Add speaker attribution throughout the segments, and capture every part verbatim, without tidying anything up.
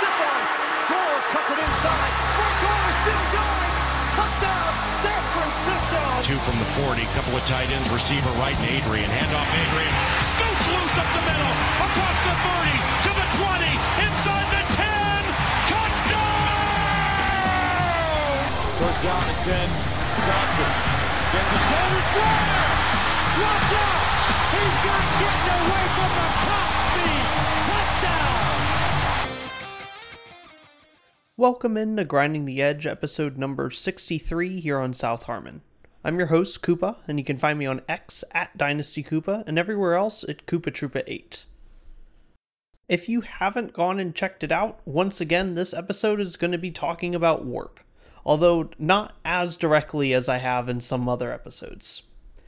Speaker 1: stiff arm. Gore cuts it inside. Frank Gore is still going. Touchdown, San Francisco.
Speaker 2: Two from the forty, couple of tight ends, receiver right, and Adrian. Handoff Adrian. Scoots loose up the middle. Across the thirty, to the twenty, inside the ten. Touchdown!
Speaker 3: First down and ten. Johnson gets a shoulder throw. Watch out! He's got getting away from the top speed. Touchdown!
Speaker 4: Welcome in to Grinding the Edge, episode number sixty-three here on South Harmon. I'm your host, Koopa, and you can find me on X at Dynasty Koopa and everywhere else at Koopa Troopa eight. If you haven't gone and checked it out, once again, this episode is going to be talking about Warp, although not as directly as I have in some other episodes.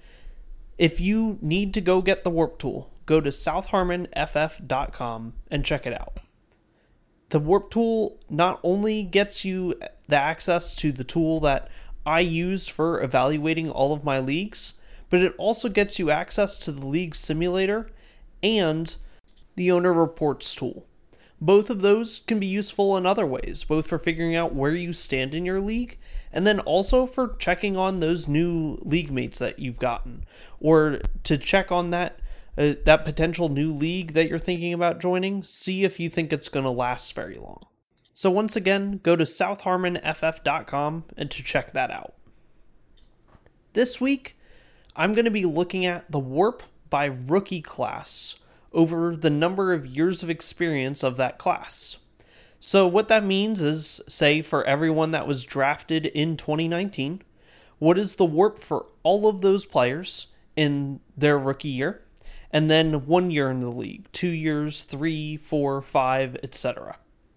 Speaker 4: If you need to go get the Warp tool, go to south harmon f f dot com and check it out. The Warp tool not only gets you the access to the tool that I use for evaluating all of my leagues, but it also gets you access to the league simulator and the owner reports tool. Both of those can be useful in other ways, both for figuring out where you stand in your league, and then also for checking on those new league mates that you've gotten, or to check on that uh, that potential new league that you're thinking about joining, see if you think it's going to last very long. So once again, go to south harmon f f dot com and to check that out. This week, I'm going to be looking at the Warp by rookie class over the number of years of experience of that class. So what that means is, say, for everyone that was drafted in twenty nineteen, what is the Warp for all of those players in their rookie year, and then one year in the league, two years, three, four, five, et cetera.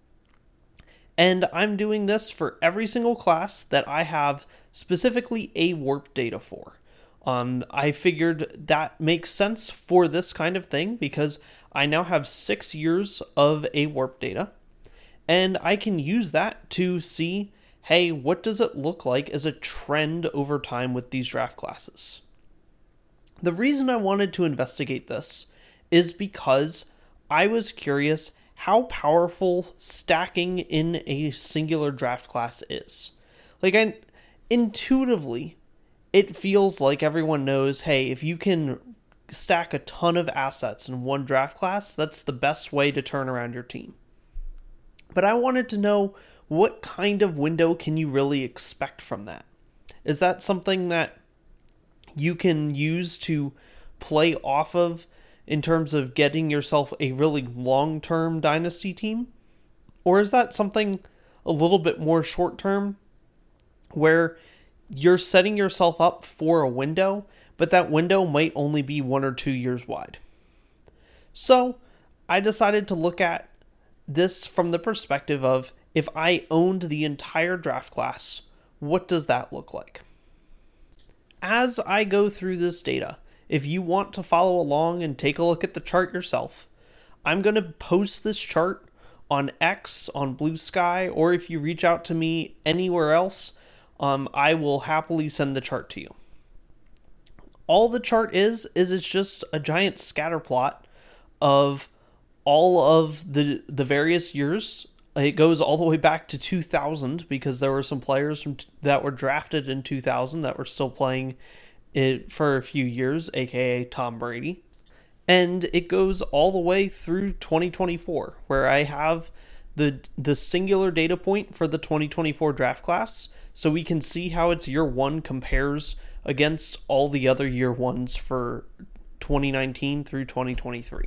Speaker 4: And I'm doing this for every single class that I have specifically a Warp data for. Um, I figured that makes sense for this kind of thing because I now have six years of a Warp data, and I can use that to see, hey, what does it look like as a trend over time with these draft classes? The reason I wanted to investigate this is because I was curious how powerful stacking in a singular draft class is. Like, I intuitively, it feels like everyone knows, hey, if you can stack a ton of assets in one draft class, that's the best way to turn around your team. But I wanted to know, what kind of window can you really expect from that? Is that something that you can use to play off of in terms of getting yourself a really long-term dynasty team? Or is that something a little bit more short-term where you're setting yourself up for a window, but that window might only be one or two years wide? So I decided to look at this from the perspective of, if I owned the entire draft class, what does that look like? As I go through this data, if you want to follow along and take a look at the chart yourself, I'm going to post this chart on X, on Blue Sky, or if you reach out to me anywhere else, um, I will happily send the chart to you. All the chart is, is it's just a giant scatter plot of all of the the various years. It goes all the way back to two thousand because there were some players from t- that were drafted in two thousand that were still playing it for a few years, aka Tom Brady. And it goes all the way through twenty twenty-four, where I have the the singular data point for the twenty twenty-four draft class, so we can see how its year one compares against all the other year ones for twenty nineteen through twenty twenty-three.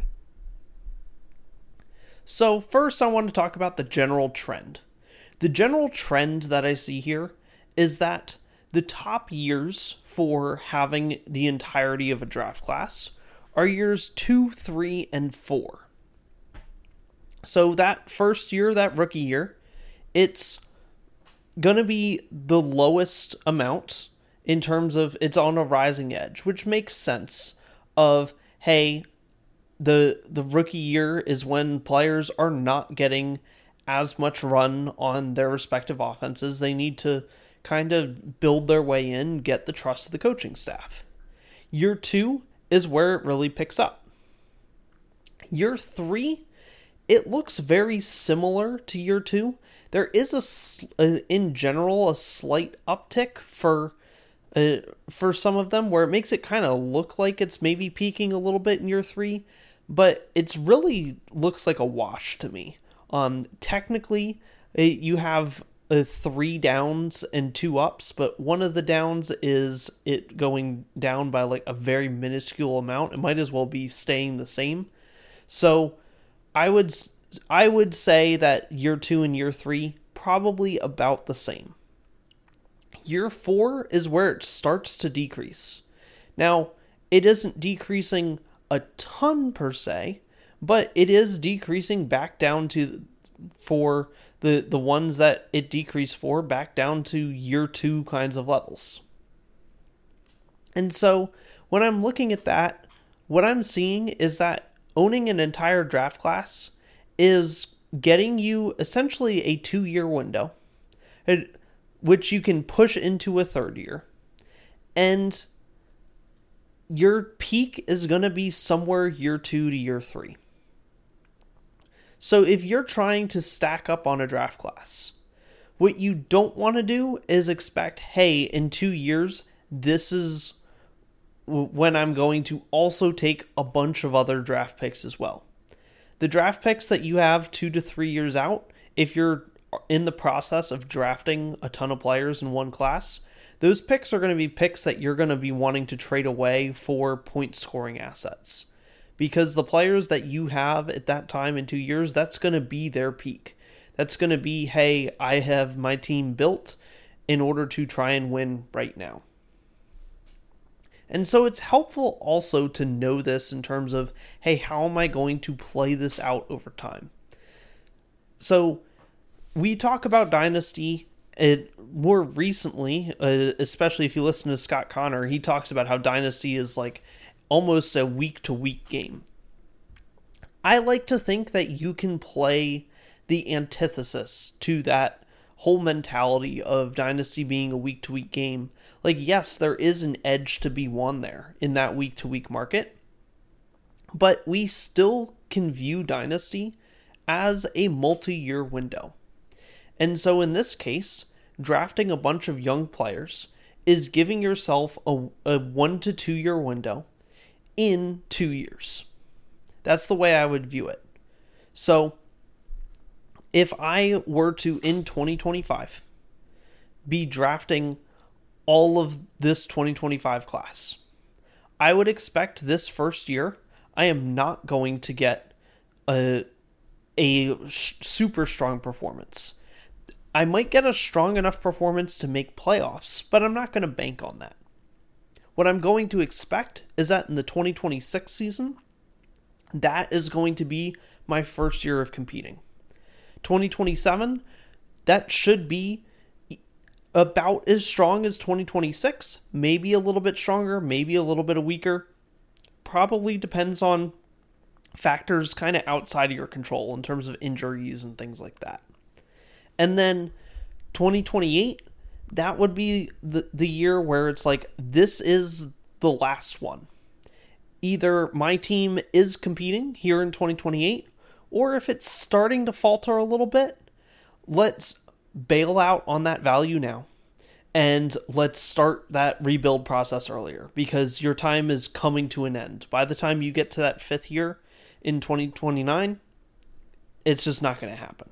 Speaker 4: So first I want to talk about the general trend. The general trend that I see here is that the top years for having the entirety of a draft class are years two, three, and four. So that first year, that rookie year, it's going to be the lowest amount in terms of it's on a rising edge, which makes sense of, hey, the the rookie year is when players are not getting as much run on their respective offenses. They need to kind of build their way in, get the trust of the coaching staff. Year two is where it really picks up. Year three it looks very similar to year two. There is, a, a in general, a slight uptick for uh, for some of them, where it makes it kind of look like it's maybe peaking a little bit in year three, but it's really looks like a wash to me. Um, technically, uh, you have uh, three downs and two ups, but one of the downs is it going down by like a very minuscule amount. It might as well be staying the same. So I would I would say that year two and year three probably about the same. Year four is where it starts to decrease. Now, it isn't decreasing a ton per se, but it is decreasing back down to for the the ones that it decreased for back down to year two kinds of levels. And so when I'm looking at that, what I'm seeing is that owning an entire draft class is getting you essentially a two-year window, which you can push into a third year. And your peak is going to be somewhere year two to year three. So if you're trying to stack up on a draft class, what you don't want to do is expect, hey, in two years, this is when I'm going to also take a bunch of other draft picks as well. The draft picks that you have two to three years out, if you're in the process of drafting a ton of players in one class, those picks are going to be picks that you're going to be wanting to trade away for point scoring assets. Because the players that you have at that time in two years, that's going to be their peak. That's going to be, hey, I have my team built in order to try and win right now. And so it's helpful also to know this in terms of, hey, how am I going to play this out over time? So we talk about Dynasty it, more recently, uh, especially if you listen to Scott Connor, he talks about how Dynasty is like almost a week-to-week game. I like to think that you can play the antithesis to that whole mentality of Dynasty being a week-to-week game. Like, yes, there is an edge to be won there in that week-to-week market, but we still can view Dynasty as a multi-year window. And so in this case, drafting a bunch of young players is giving yourself a, a one to two year window in two years. That's the way I would view it. So if I were to, in twenty twenty-five, be drafting all of this twenty twenty-five class, I would expect this first year, I am not going to get a, a super strong performance. I might get a strong enough performance to make playoffs, but I'm not going to bank on that. What I'm going to expect is that in the twenty twenty-six season, that is going to be my first year of competing. twenty twenty-seven, that should be about as strong as twenty twenty-six, maybe a little bit stronger, maybe a little bit weaker. Probably depends on factors kind of outside of your control in terms of injuries and things like that. And then twenty twenty-eight, that would be the, the year where it's like, this is the last one. Either my team is competing here in twenty twenty-eight, or if it's starting to falter a little bit, let's bail out on that value now. And let's start that rebuild process earlier, because your time is coming to an end. By the time you get to that fifth year in twenty twenty-nine, it's just not going to happen.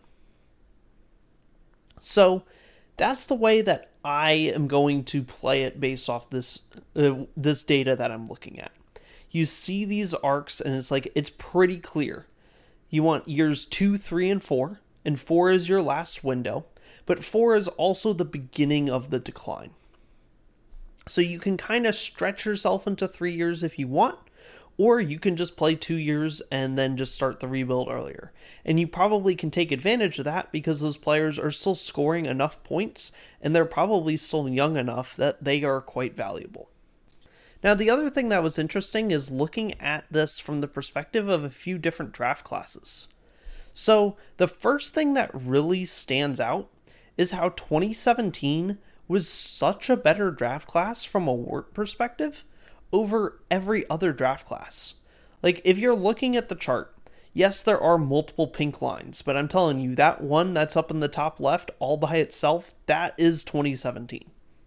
Speaker 4: So that's the way that I am going to play it based off this uh, this data that I'm looking at. You see these arcs, and it's like, it's pretty clear. You want years two, three, and four, and four is your last window, but four is also the beginning of the decline. So you can kind of stretch yourself into three years if you want, or you can just play two years and then just start the rebuild earlier. And you probably can take advantage of that because those players are still scoring enough points, and they're probably still young enough that they are quite valuable. Now, the other thing that was interesting is looking at this from the perspective of a few different draft classes. So the first thing that really stands out is how twenty seventeen was such a better draft class from a WARP perspective over every other draft class. Like, if you're looking at the chart, Yes, there are multiple pink lines, but I'm telling you, that one that's up in the top left all by itself, that is twenty seventeen.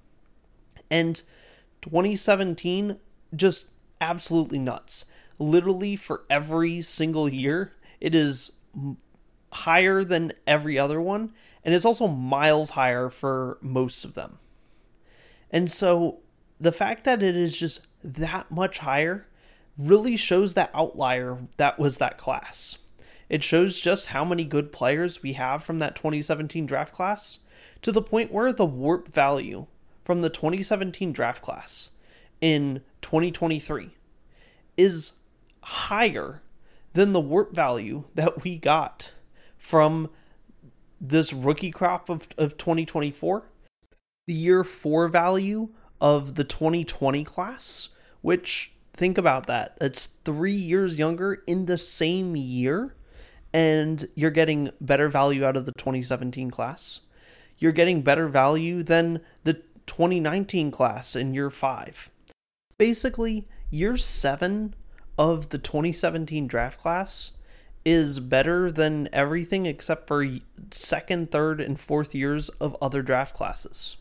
Speaker 4: And twenty seventeen, just absolutely nuts. Literally for every single year, it is higher than every other one, and it's also miles higher for most of them. And so the fact that it is just that much higher really shows that outlier that was that class. It shows just how many good players we have from that twenty seventeen draft class, to the point where the warp value from the twenty seventeen draft class in twenty twenty-three is higher than the warp value that we got from this rookie crop of, of twenty twenty-four. The year four value of the twenty twenty class, which, think about that, it's three years younger in the same year, and you're getting better value out of the twenty seventeen class. You're getting better value than the twenty nineteen class in year five. Basically, year seven of the twenty seventeen draft class is better than everything except for second, third, and fourth years of other draft classes.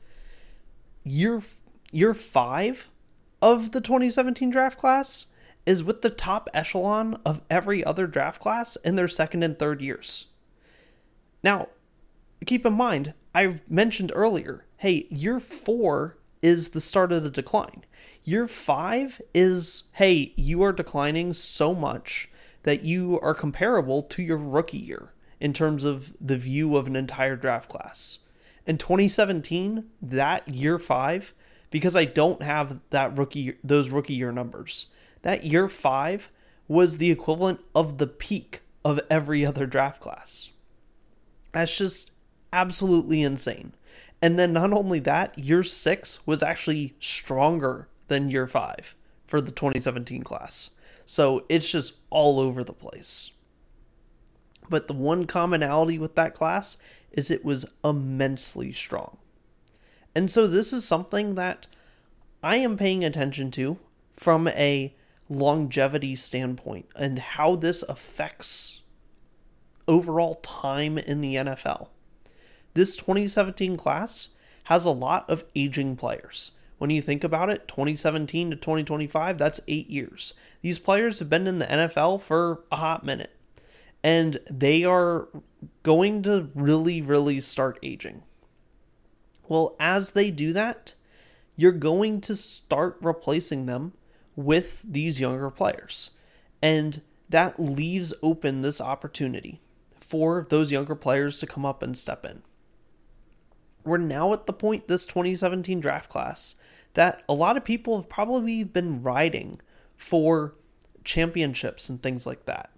Speaker 4: Year year five of the twenty seventeen draft class is with the top echelon of every other draft class in their second and third years. Now, keep in mind, I mentioned earlier, hey, year four is the start of the decline. Year five is, hey, you are declining so much that you are comparable to your rookie year in terms of the view of an entire draft class. In twenty seventeen, that year five, because I don't have that rookie, those rookie year numbers, that year five was the equivalent of the peak of every other draft class. That's just absolutely insane. And then not only that, year six was actually stronger than year five for the twenty seventeen class. So it's just all over the place. But the one commonality with that class is it was immensely strong. And so this is something that I am paying attention to from a longevity standpoint and how this affects overall time in the N F L. This twenty seventeen class has a lot of aging players. When you think about it, twenty seventeen to twenty twenty-five, that's eight years. These players have been in the N F L for a hot minute, and they are going to really, really start aging. Well, as they do that, you're going to start replacing them with these younger players. And that leaves open this opportunity for those younger players to come up and step in. We're now at the point, this twenty seventeen draft class, that a lot of people have probably been riding for championships and things like that.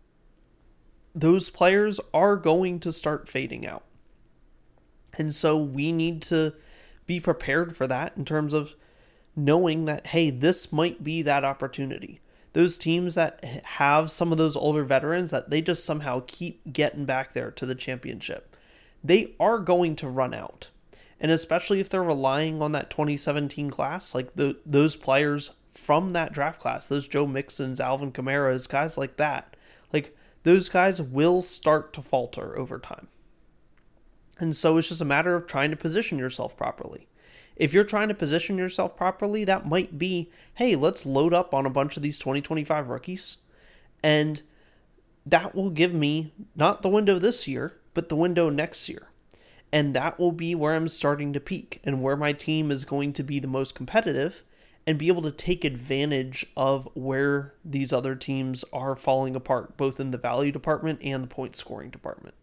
Speaker 4: Those players are going to start fading out. And so we need to be prepared for that in terms of knowing that, hey, this might be that opportunity. Those teams that have some of those older veterans that they just somehow keep getting back there to the championship, they are going to run out. And especially if they're relying on that twenty seventeen class, like the, those players from that draft class, those Joe Mixons, Alvin Kamara's, guys like that, like those guys will start to falter over time. And so it's just a matter of trying to position yourself properly. If you're trying to position yourself properly, that might be, hey, let's load up on a bunch of these twenty twenty-five rookies. And that will give me not the window this year, but the window next year. And that will be where I'm starting to peak and where my team is going to be the most competitive and be able to take advantage of where these other teams are falling apart, both in the value department and the point scoring department.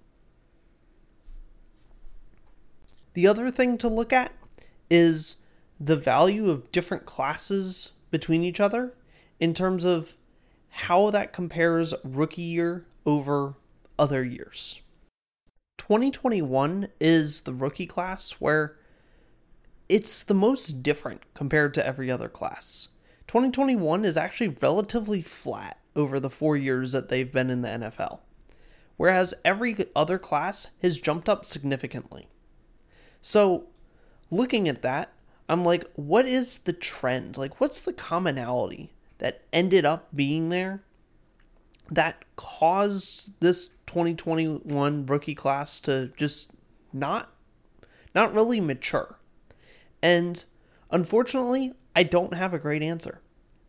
Speaker 4: The other thing to look at is the value of different classes between each other in terms of how that compares rookie year over other years. twenty twenty-one is the rookie class where it's the most different compared to every other class. twenty twenty-one is actually relatively flat over the four years that they've been in the N F L, whereas every other class has jumped up significantly. So, looking at that, I'm like, what is the trend? Like, what's the commonality that ended up being there that caused this twenty twenty-one rookie class to just not not really mature. And unfortunately, I don't have a great answer.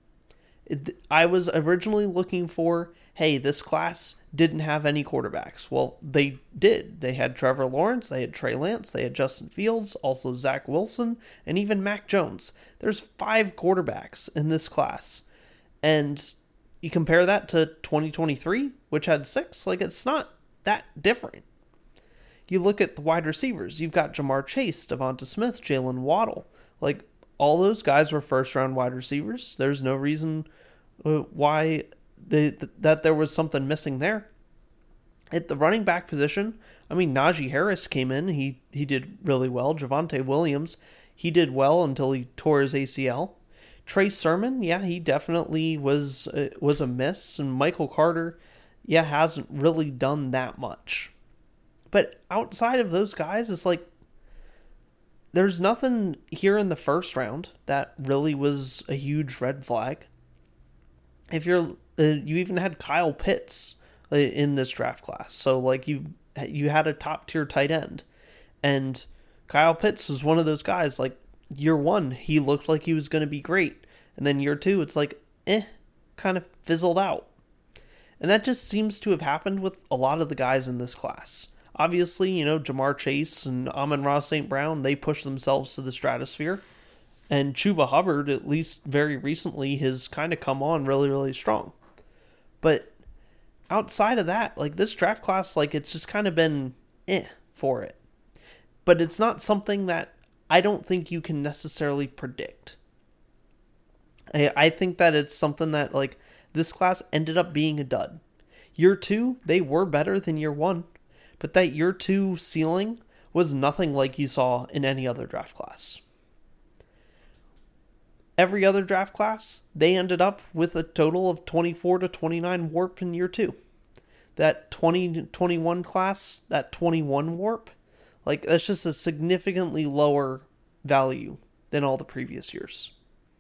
Speaker 4: I was originally looking for, hey, this class didn't have any quarterbacks. Well, they did. They had Trevor Lawrence, they had Trey Lance, they had Justin Fields, also Zach Wilson, and even Mac Jones. There's five quarterbacks in this class. And you compare that to twenty twenty-three, which had six, like it's not that different. You look at the wide receivers, you've got Jamar Chase, Devonta Smith, Jalen Waddle. Like, all those guys were first-round wide receivers. There's no reason uh, why they, th- that there was something missing there. At the running back position, I mean, Najee Harris came in. He he did really well. Javonte Williams, he did well until he tore his A C L. Trey Sermon, yeah, he definitely was uh, was a miss. And Michael Carter, yeah, hasn't really done that much. But outside of those guys, it's like, there's nothing here in the first round that really was a huge red flag. If you're, uh, you even had Kyle Pitts uh, in this draft class, so like you, you had a top tier tight end, and Kyle Pitts was one of those guys. Like year one, he looked like he was going to be great, and then year two, it's like, eh, kind of fizzled out, and that just seems to have happened with a lot of the guys in this class. Obviously, you know, Jamar Chase and Amon-Ra Saint Brown, they pushed themselves to the stratosphere. And Chuba Hubbard, at least very recently, has kind of come on really, really strong. But outside of that, like this draft class, like it's just kind of been eh for it. But it's not something that I don't think you can necessarily predict. I, I think that it's something that, like, this class ended up being a dud. Year two, they were better than year one. But that year two ceiling was nothing like you saw in any other draft class. Every other draft class, they ended up with a total of twenty-four to twenty-nine warp in year two. That twenty twenty-one class, that twenty-one warp, like that's just a significantly lower value than all the previous years.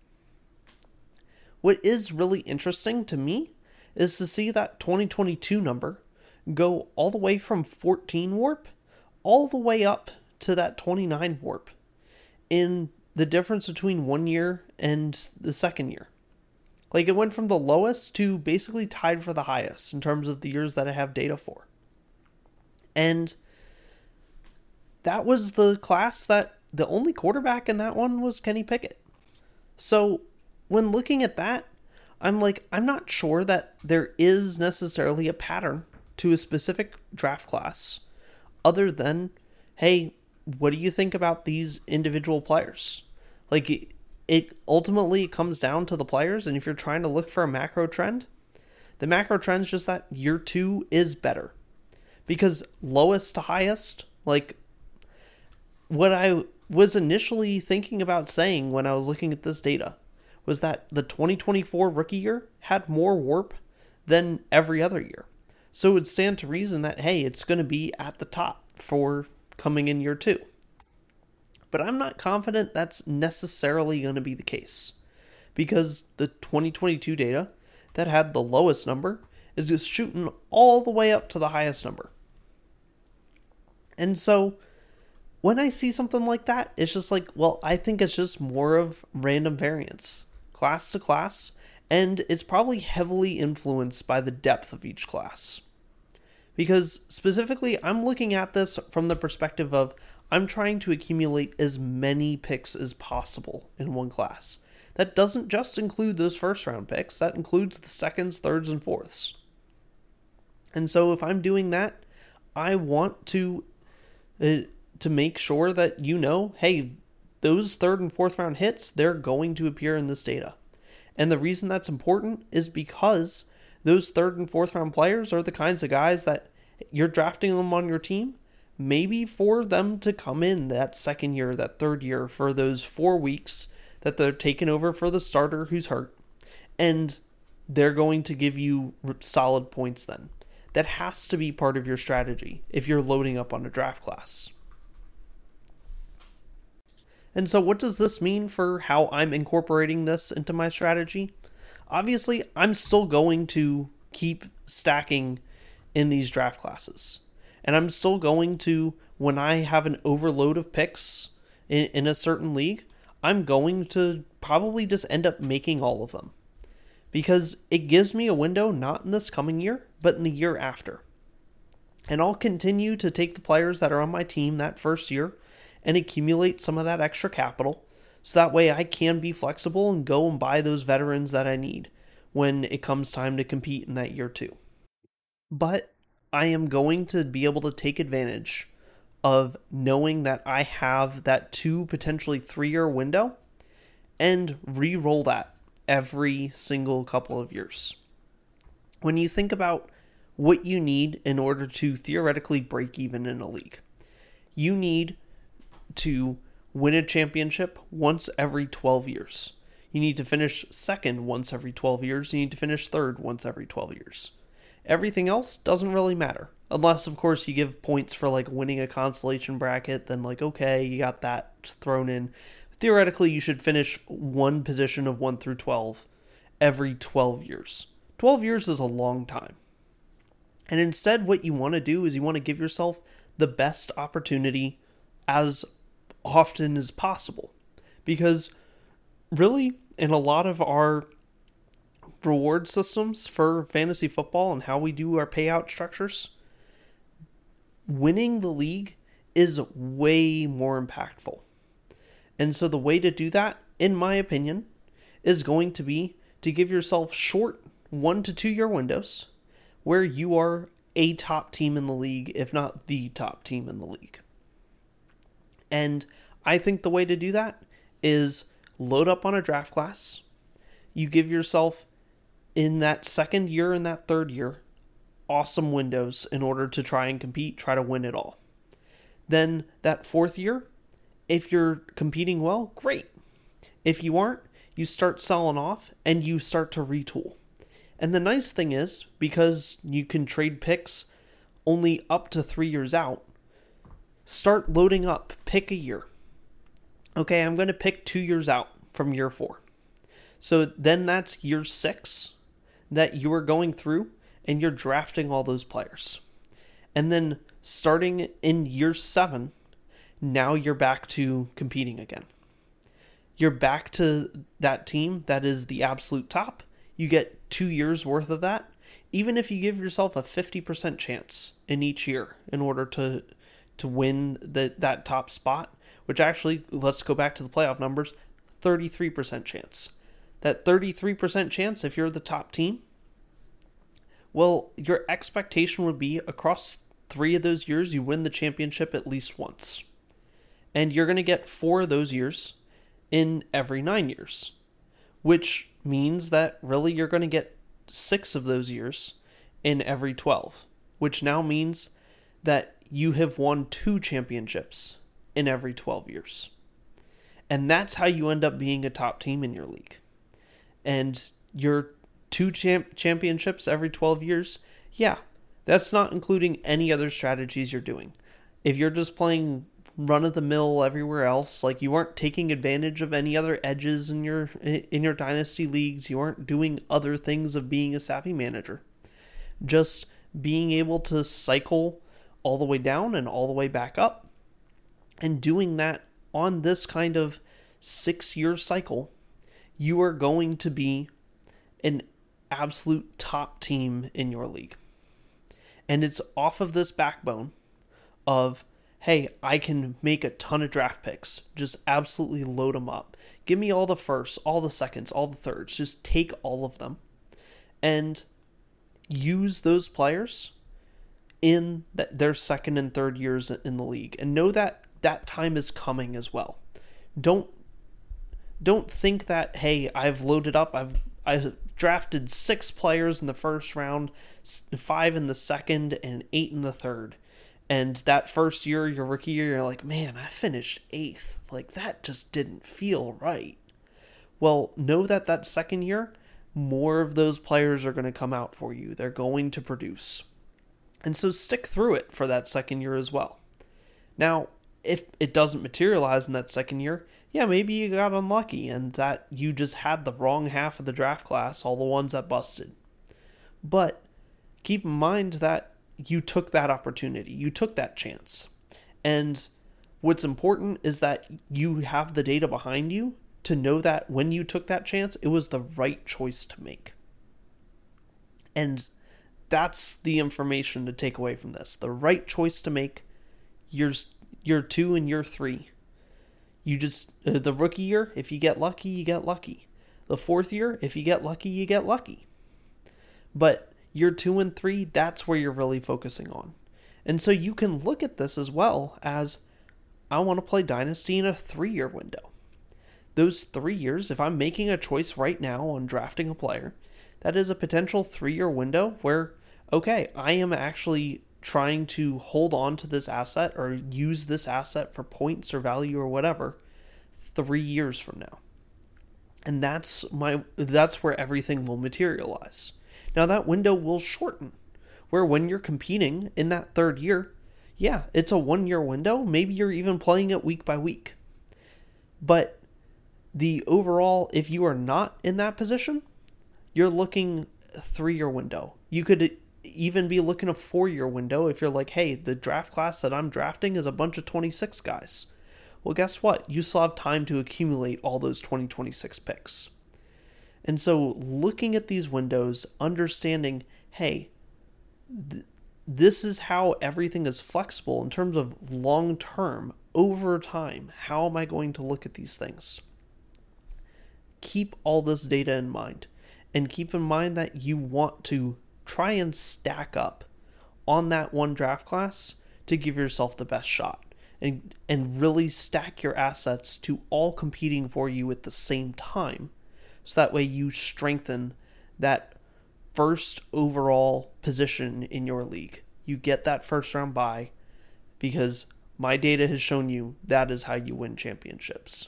Speaker 4: What is really interesting to me is to see that twenty twenty-two number go all the way from fourteen warp all the way up to that twenty-nine warp in the difference between one year and the second year. Like it went from the lowest to basically tied for the highest in terms of the years that I have data for. And that was the class that the only quarterback in that one was Kenny Pickett. So when looking at that, I'm like, I'm not sure that there is necessarily a pattern to a specific draft class other than, hey, what do you think about these individual players? Like it, it ultimately comes down to the players, and if you're trying to look for a macro trend, the macro trend is just that year two is better. Because lowest to highest, like what I was initially thinking about saying when I was looking at this data was that the twenty twenty-four rookie year had more warp than every other year. So it would stand to reason that, hey, it's going to be at the top for coming in year two. But I'm not confident that's necessarily going to be the case. Because the twenty twenty-two data that had the lowest number is just shooting all the way up to the highest number. And so when I see something like that, it's just like, well, I think it's just more of random variance, class to class. And it's probably heavily influenced by the depth of each class. Because specifically, I'm looking at this from the perspective of I'm trying to accumulate as many picks as possible in one class. That doesn't just include those first round picks. That includes the seconds, thirds, and fourths. And so if I'm doing that, I want to, uh, to make sure that you know, hey, those third and fourth round hits, they're going to appear in this data. And the reason that's important is because those third and fourth round players are the kinds of guys that you're drafting them on your team, maybe for them to come in that second year, that third year, for those four weeks that they're taking over for the starter who's hurt. And they're going to give you solid points then. That has to be part of your strategy if you're loading up on a draft class. And so what does this mean for how I'm incorporating this into my strategy? Obviously, I'm still going to keep stacking in these draft classes. And I'm still going to, when I have an overload of picks in, in a certain league, I'm going to probably just end up making all of them. Because it gives me a window not in this coming year, but in the year after. And I'll continue to take the players that are on my team that first year and accumulate some of that extra capital, so that way I can be flexible and go and buy those veterans that I need when it comes time to compete in that year too. But I am going to be able to take advantage of knowing that I have that two, potentially three-year window and re-roll that every single couple of years. When you think about what you need in order to theoretically break even in a league, you need to win a championship once every twelve years. You need to finish second once every twelve years. You need to finish third once every twelve years. Everything else doesn't really matter. Unless, of course, you give points for like winning a consolation bracket, then like, okay, you got that thrown in. Theoretically, you should finish one position of one through twelve every twelve years. twelve years is a long time. And instead, what you want to do is you want to give yourself the best opportunity as often as possible. Because really, in a lot of our reward systems for fantasy football and how we do our payout structures, winning the league is way more impactful. And so the way to do that, in my opinion, is going to be to give yourself short one to two year windows where you are a top team in the league, if not the top team in the league. And I think the way to do that is load up on a draft class. You give yourself, in that second year and that third year, awesome windows in order to try and compete, try to win it all. Then that fourth year, if you're competing well, great. If you aren't, you start selling off and you start to retool. And the nice thing is, because you can trade picks only up to three years out, start loading up, pick a year. Okay, I'm going to pick two years out from year four. So then that's year six that you are going through and you're drafting all those players. And then starting in year seven, now you're back to competing again. You're back to that team that is the absolute top. You get two years worth of that, even if you give yourself a fifty percent chance in each year in order to to win the, that top spot, which actually, let's go back to the playoff numbers, thirty-three percent chance. That thirty-three percent chance, if you're the top team, well, your expectation would be across three of those years, you win the championship at least once. And you're going to get four of those years in every nine years, which means that really you're going to get six of those years in every twelve, which now means that you have won two championships in every twelve years. And that's how you end up being a top team in your league. And your two champ- championships every twelve years, yeah, that's not including any other strategies you're doing. If you're just playing run-of-the-mill everywhere else, like you aren't taking advantage of any other edges in your in your dynasty leagues, you aren't doing other things of being a savvy manager, just being able to cycle all the way down and all the way back up, and doing that on this kind of six-year cycle, you are going to be an absolute top team in your league. And it's off of this backbone of, hey, I can make a ton of draft picks. Just absolutely load them up. Give me all the firsts, all the seconds, all the thirds. Just take all of them and use those players in their second and third years in the league. And know that that time is coming as well. Don't don't think that, hey, I've loaded up, I've I've drafted six players in the first round, five in the second, and eight in the third. And that first year, your rookie year, you're like, man, I finished eighth. Like, that just didn't feel right. Well, know that that second year, more of those players are going to come out for you. They're going to produce. And so stick through it for that second year as well. Now, if it doesn't materialize in that second year, yeah, maybe you got unlucky and that you just had the wrong half of the draft class, all the ones that busted. But keep in mind that you took that opportunity, you took that chance. And what's important is that you have the data behind you to know that when you took that chance, it was the right choice to make. And that's the information to take away from this. The right choice to make. Years, year two and year three. You just, uh, the rookie year, if you get lucky, you get lucky. The fourth year, if you get lucky, you get lucky. But year two and three, that's where you're really focusing on. And so you can look at this as well as, I want to play Dynasty in a three-year window. Those three years, if I'm making a choice right now on drafting a player, that is a potential three-year window where, okay, I am actually trying to hold on to this asset or use this asset for points or value or whatever three years from now. And that's my that's where everything will materialize. Now that window will shorten, where when you're competing in that third year, yeah, it's a one-year window. Maybe you're even playing it week by week. But the overall, if you are not in that position, you're looking a three-year window. You could even be looking a four-year window if you're like, hey, the draft class that I'm drafting is a bunch of twenty-six guys. Well, guess what? You still have time to accumulate all those twenty twenty-six picks. And so looking at these windows, understanding, hey, th- this is how everything is flexible in terms of long-term, over time. How am I going to look at these things? Keep all this data in mind. And keep in mind that you want to try and stack up on that one draft class to give yourself the best shot. And, and really stack your assets to all competing for you at the same time. So that way you strengthen that first overall position in your league. You get that first round bye because my data has shown you that is how you win championships.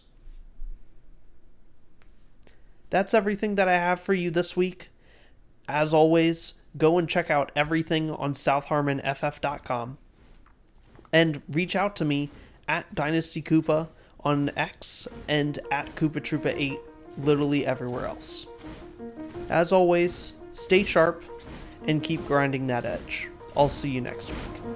Speaker 4: That's everything that I have for you this week. As always, go and check out everything on south harmon f f dot com. And reach out to me at Dynasty Koopa on X and at Koopa Troopa eight, literally everywhere else. As always, stay sharp and keep grinding that edge. I'll see you next week.